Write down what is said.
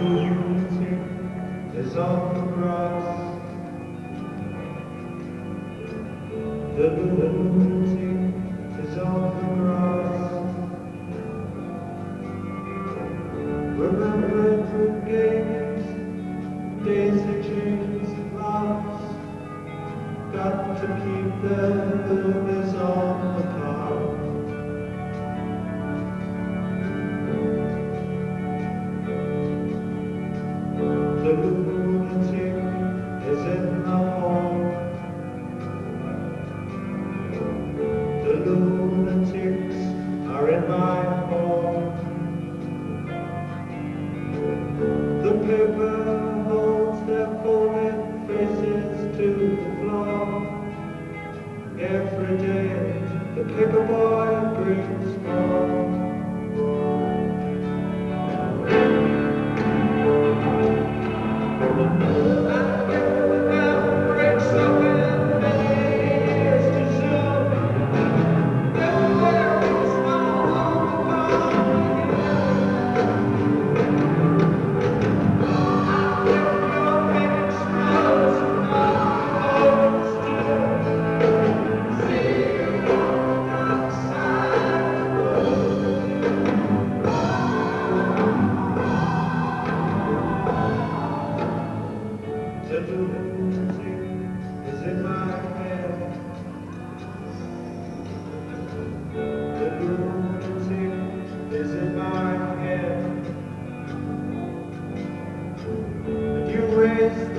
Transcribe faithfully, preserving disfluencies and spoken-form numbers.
lunatic is on the grass. The lunatic is on the grass. Remember the games, daisy chains and laughs. Got to keep the loonies on the path. The lunatic is in the hall. The lunatics are in my hall. The paper holds their folded faces to the floor. Every day the paper boy brings more. The lunatic is in my head. The lunatic is in my head. And you raise